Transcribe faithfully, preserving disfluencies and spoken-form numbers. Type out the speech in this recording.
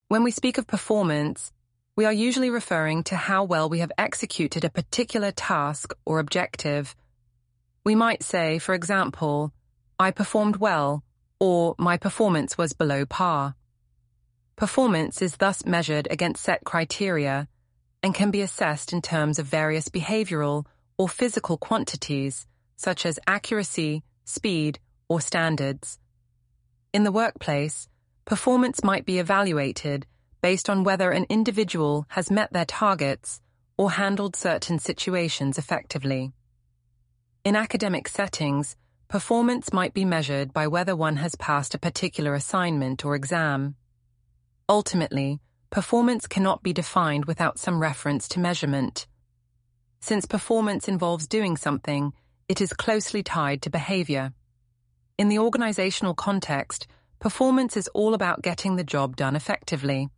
When we speak of performance, we are usually referring to how well we have executed a particular task or objective. We might say, for example, I performed well, or my performance was below par. Performance is thus measured against set criteria and can be assessed in terms of various behavioral or physical quantities, such as accuracy, speed, or standards. In the workplace, performance might be evaluated based on whether an individual has met their targets or handled certain situations effectively. In academic settings, performance might be measured by whether one has passed a particular assignment or exam. Ultimately, performance cannot be defined without some reference to measurement. Since performance involves doing something, it is closely tied to behavior. In the organizational context, performance is all about getting the job done effectively.